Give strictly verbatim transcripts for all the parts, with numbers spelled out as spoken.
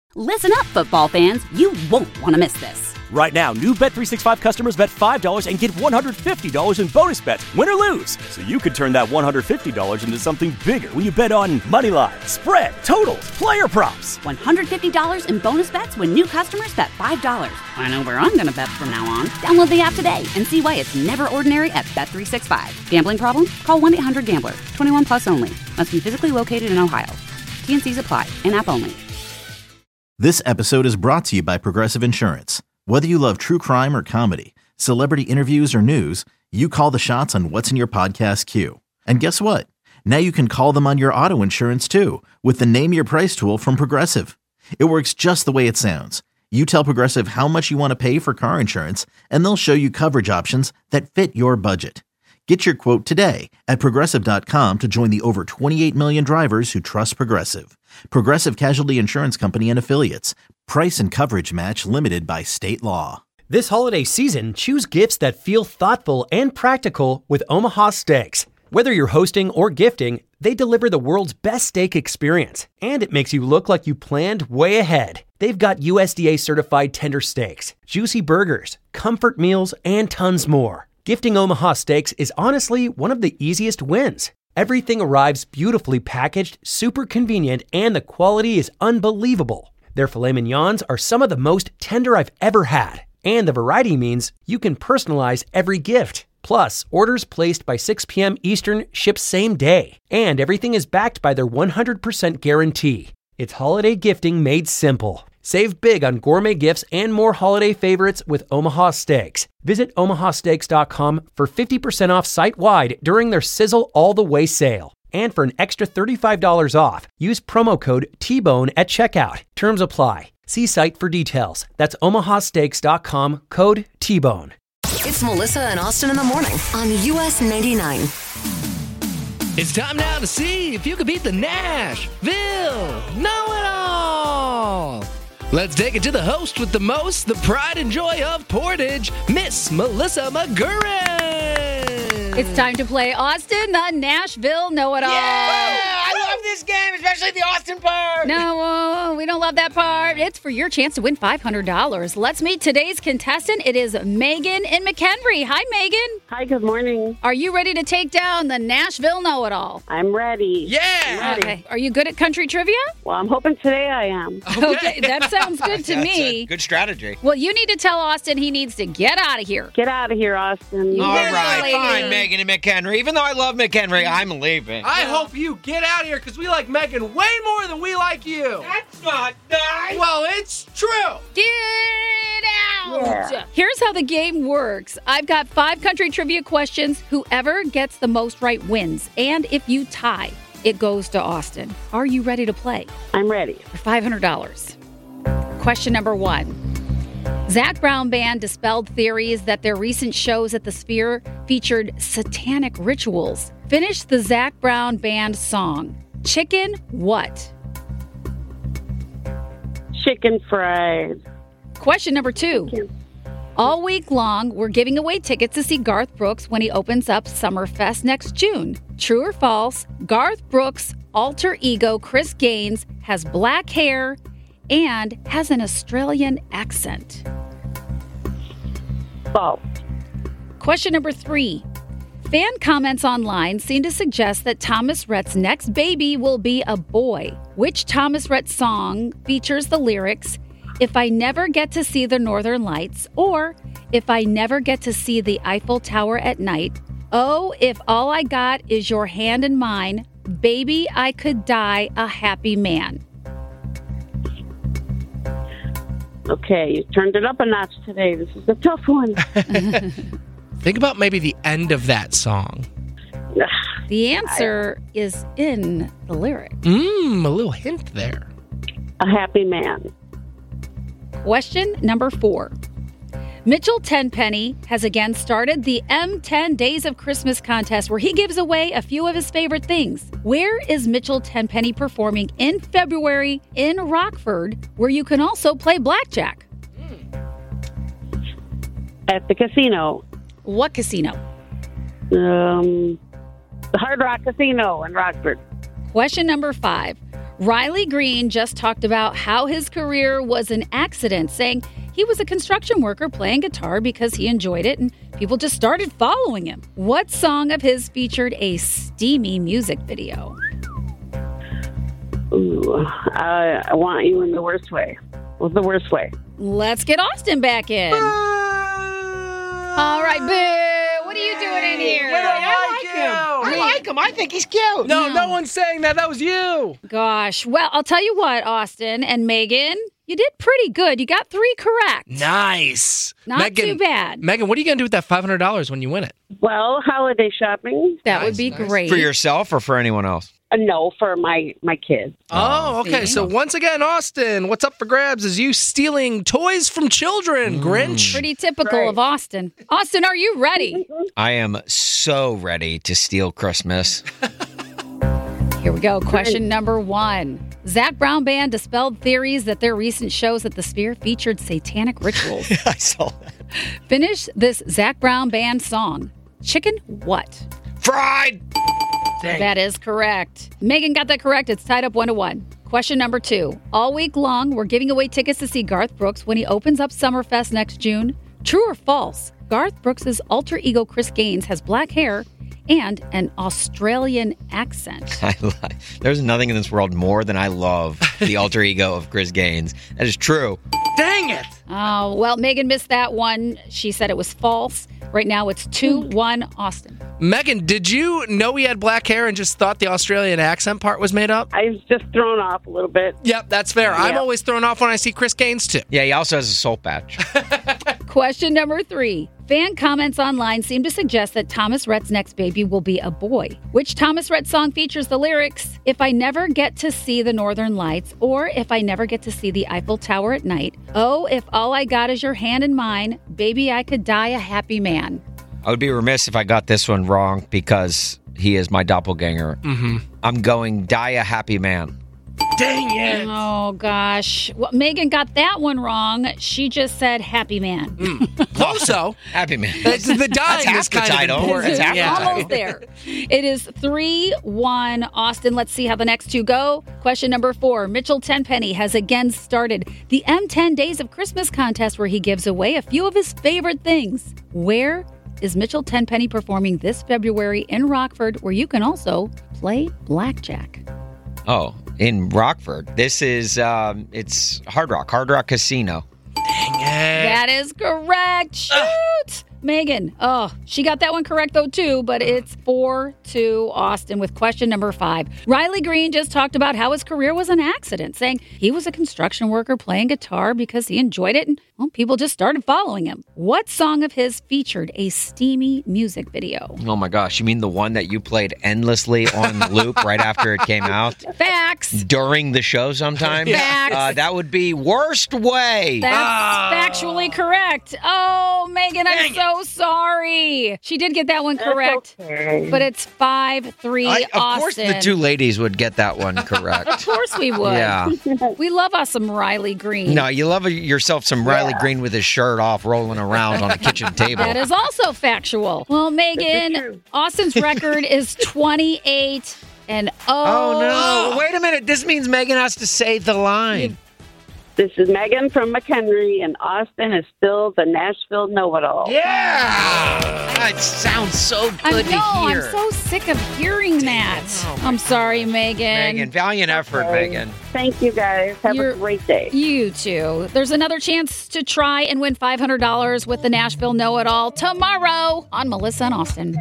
Listen up, football fans. You won't want to miss this. Right now, new Bet three sixty-five customers bet five dollars and get one hundred fifty dollars in bonus bets, win or lose. So you could turn that one hundred fifty dollars into something bigger when you bet on money line, spread, totals, player props. one hundred fifty dollars in bonus bets when new customers bet five dollars. I know where I'm going to bet from now on. Download the app today and see why it's never ordinary at Bet three sixty-five. Gambling problem? Call one eight hundred gambler. twenty-one plus only. Must be physically located in Ohio. T N Cs apply. In-app only. This episode is brought to you by Progressive Insurance. Whether you love true crime or comedy, celebrity interviews or news, you call the shots on what's in your podcast queue. And guess what? Now you can call them on your auto insurance too with the Name Your Price tool from Progressive. It works just the way it sounds. You tell Progressive how much you want to pay for car insurance, and they'll show you coverage options that fit your budget. Get your quote today at Progressive dot com to join the over twenty-eight million drivers who trust Progressive. Progressive Casualty Insurance Company and Affiliates. Price and coverage match limited by state law. This holiday season, choose gifts that feel thoughtful and practical with Omaha Steaks. Whether you're hosting or gifting, they deliver the world's best steak experience, and it makes you look like you planned way ahead. They've got U S D A-certified tender steaks, juicy burgers, comfort meals, and tons more. Gifting Omaha Steaks is honestly one of the easiest wins. Everything arrives beautifully packaged, super convenient, and the quality is unbelievable. Their filet mignons are some of the most tender I've ever had, and the variety means you can personalize every gift. Plus, orders placed by six p.m. Eastern ship same day, and everything is backed by their one hundred percent guarantee. It's holiday gifting made simple. Save big on gourmet gifts and more holiday favorites with Omaha Steaks. Visit omaha steaks dot com for fifty percent off site-wide during their Sizzle All the Way sale. And for an extra thirty-five dollars off, use promo code T Bone at checkout. Terms apply. See site for details. That's omaha steaks dot com, code T Bone. It's Melissa and Austin in the morning on U S ninety-nine. It's time now to see if you can beat the Nashville Know-It-All. Let's take it to the host with the most, the pride and joy of Portage, Miss Melissa McGurran. It's time to play Austin, the Nashville Know-It-All. Yeah, I love this game, especially the Austin part. No, we don't love that part. It's for your chance to win five hundred dollars. Let's meet today's contestant. It is Megan in McHenry. Hi, Megan. Hi, good morning. Are you ready to take down the Nashville Know-It-All? I'm ready. Yeah. I'm ready. Okay. Are you good at country trivia? Well, I'm hoping today I am. Okay, Okay, that sounds good to That's me. a good strategy. Well, you need to tell Austin he needs to get out of here. Get out of here, Austin. You All Really? right, fine, Megan and McHenry. Even though I love McHenry, I'm leaving. I hope you get out of here because we like Megan way more than we like you. That's not nice. Well, it's true. Get out! Yeah. Here's how the game works. I've got five country trivia questions. Whoever gets the most right wins. And if you tie, it goes to Austin. Are you ready to play? I'm ready. For five hundred dollars. Question number one. Zac Brown Band dispelled theories that their recent shows at the Sphere featured satanic rituals. Finish the Zac Brown Band song. Chicken what? Chicken fried. Question number two. Chicken. All week long, we're giving away tickets to see Garth Brooks when he opens up Summerfest next June. True or false, Garth Brooks' alter ego, Chris Gaines, has black hair and has an Australian accent. False. Question number three. Fan comments online seem to suggest that Thomas Rhett's next baby will be a boy. Which Thomas Rhett song features the lyrics, "If I never get to see the Northern Lights," or "If I never get to see the Eiffel Tower at night, oh, if all I got is your hand in mine, baby, I could die a happy man"? Okay, you turned it up a notch today. This is a tough one. Think about maybe the end of that song. The answer is in the lyric. Mmm, a little hint there. A happy man. Question number four. Mitchell Tenpenny has again started the M ten Days of Christmas contest where he gives away a few of his favorite things. Where is Mitchell Tenpenny performing in February in Rockford, where you can also play blackjack? At the casino. What casino? Um, the Hard Rock Casino in Rockford. Question number five. Riley Green just talked about how his career was an accident, saying he was a construction worker playing guitar because he enjoyed it and people just started following him. What song of his featured a steamy music video? Ooh, I, I want you in the worst way. What's the worst way? Let's get Austin back in. All right, boo. What are you doing in here? Wait, I like him. him. I like him. I think he's cute. No, no one's saying that. That was you. Gosh. Well, I'll tell you what, Austin and Megan, you did pretty good. You got three correct. Nice. Not Megan, too bad. Megan, what are you going to do with that five hundred dollars when you win it? Well, holiday shopping. That Nice, would be nice. great. For yourself or for anyone else? Uh, no, for my, my kids. Oh, okay. see? So once again, Austin, what's up for grabs is you stealing toys from children, Grinch. Pretty typical Right. of Austin. Austin, are you ready? I am so ready to steal Christmas. Here we go. Question number one. Zach Brown Band dispelled theories that their recent shows at the Sphere featured satanic rituals. I saw that. Finish this Zach Brown Band song. Chicken what? Fried! That is correct. Megan got that correct. It's tied up one to one. Question number two. All week long, we're giving away tickets to see Garth Brooks when he opens up Summerfest next June. True or false? Garth Brooks' alter ego Chris Gaines has black hair and an Australian accent. I li- There's nothing in this world more than I love the alter ego of Chris Gaines. That is true. Dang it. Oh, well, Megan missed that one. She said it was false. Right now, it's two one Austin. Megan, did you know he had black hair and just thought the Australian accent part was made up? I was just thrown off a little bit. Yep, that's fair. I'm Yeah. always thrown off when I see Chris Gaines, too. Yeah, he also has a soul patch. Question number three. Fan comments online seem to suggest that Thomas Rhett's next baby will be a boy. Which Thomas Rhett song features the lyrics, "If I never get to see the Northern Lights," or "If I never get to see the Eiffel Tower at night," "Oh, if all I got is your hand in mine, baby, I could die a happy man." I would be remiss if I got this one wrong because he is my doppelganger. Mm-hmm. I'm going die a happy man. Dang it. Oh, gosh. Well, Megan got that one wrong. She just said happy man. Close, though. Happy man. It's the dying half is the kind title. of important. It's half the Yeah. title. Almost there. It is three one Austin. Let's see how the next two go. Question number four. Mitchell Tenpenny has again started the M ten Days of Christmas contest where he gives away a few of his favorite things. Where is Mitchell Tenpenny performing this February in Rockford, where you can also play blackjack? Oh, in Rockford. This is, um, it's Hard Rock, Hard Rock Casino. Dang it. That is correct. Shoot! Megan. Oh, she got that one correct, though, too, but it's four two Austin with question number five. Riley Green just talked about how his career was an accident, saying he was a construction worker playing guitar because he enjoyed it and, well, people just started following him. What song of his featured a steamy music video? Oh my gosh, you mean the one that you played endlessly on loop right after it came out? Facts. During the show sometime? Facts. Uh, that would be Worst Way. That's Ah. factually correct. Oh, Megan, I'm so sorry. She did get that one correct, Okay. but it's five three I, of Austin. course the two ladies would get that one Of correct. course we would. Yeah. We love us some Riley Green. No, you love yourself some Riley Green with his shirt off rolling around on a kitchen table. That is also factual. Well, Megan, Austin's record is twenty-eight and oh. Oh no. Wait a minute. This means Megan has to say the line. This is Megan from McHenry, and Austin is still the Nashville know-it-all. Yeah. It sounds so I good know, to hear. I'm so sick of hearing that. I'm sorry, Megan. Megan, valiant effort, Okay. Megan. Thank you, guys. Have You're- a great day. You too. There's another chance to try and win five hundred dollars with the Nashville Know-It-All tomorrow on Melissa and Austin.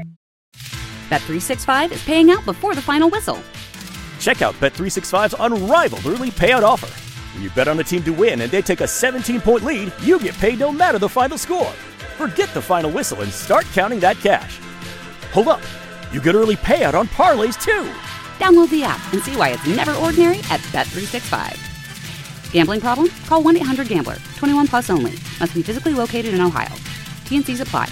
Bet three sixty-five is paying out before the final whistle. Check out Bet three sixty-five's unrivaled early payout offer. When you bet on a team to win and they take a seventeen-point lead, you get paid no matter the final score. Forget the final whistle and start counting that cash. Hold up. You get early payout on parlays, too. Download the app and see why it's never ordinary at Bet three sixty-five. Gambling problem? Call one eight hundred gambler. twenty-one plus only. Must be physically located in Ohio. T and C's apply.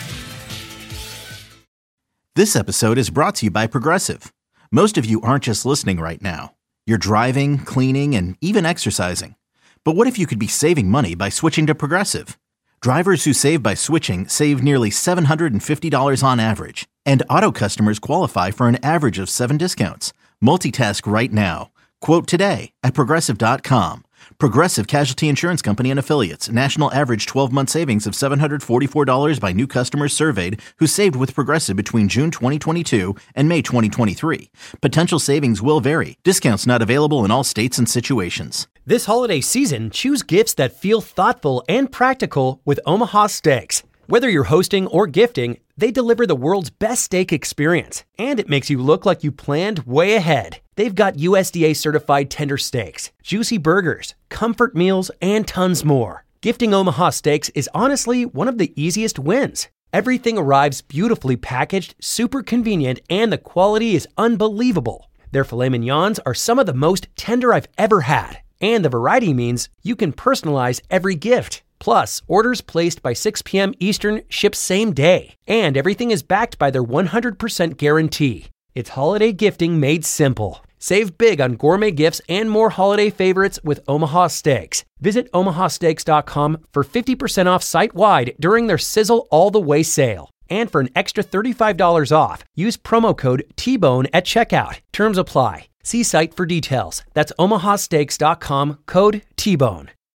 This episode is brought to you by Progressive. Most of you aren't just listening right now. You're driving, cleaning, and even exercising. But what if you could be saving money by switching to Progressive? Drivers who save by switching save nearly seven hundred fifty dollars on average. And auto customers qualify for an average of seven discounts. Multitask right now. Quote today at Progressive dot com. Progressive Casualty Insurance Company and Affiliates. National average twelve-month savings of seven hundred forty-four dollars by new customers surveyed who saved with Progressive between June twenty twenty-two and May twenty twenty-three. Potential savings will vary. Discounts not available in all states and situations. This holiday season, choose gifts that feel thoughtful and practical with Omaha Steaks. Whether you're hosting or gifting, they deliver the world's best steak experience, and it makes you look like you planned way ahead. They've got U S D A certified tender steaks, juicy burgers, comfort meals, and tons more. Gifting Omaha Steaks is honestly one of the easiest wins. Everything arrives beautifully packaged, super convenient, and the quality is unbelievable. Their filet mignons are some of the most tender I've ever had, and the variety means you can personalize every gift. Plus, orders placed by six p.m. Eastern ship same day, and everything is backed by their one hundred percent guarantee. It's holiday gifting made simple. Save big on gourmet gifts and more holiday favorites with Omaha Steaks. Visit omaha steaks dot com for fifty percent off site-wide during their Sizzle All the Way sale. And for an extra thirty-five dollars off, use promo code T bone at checkout. Terms apply. See site for details. That's omaha steaks dot com, code T bone.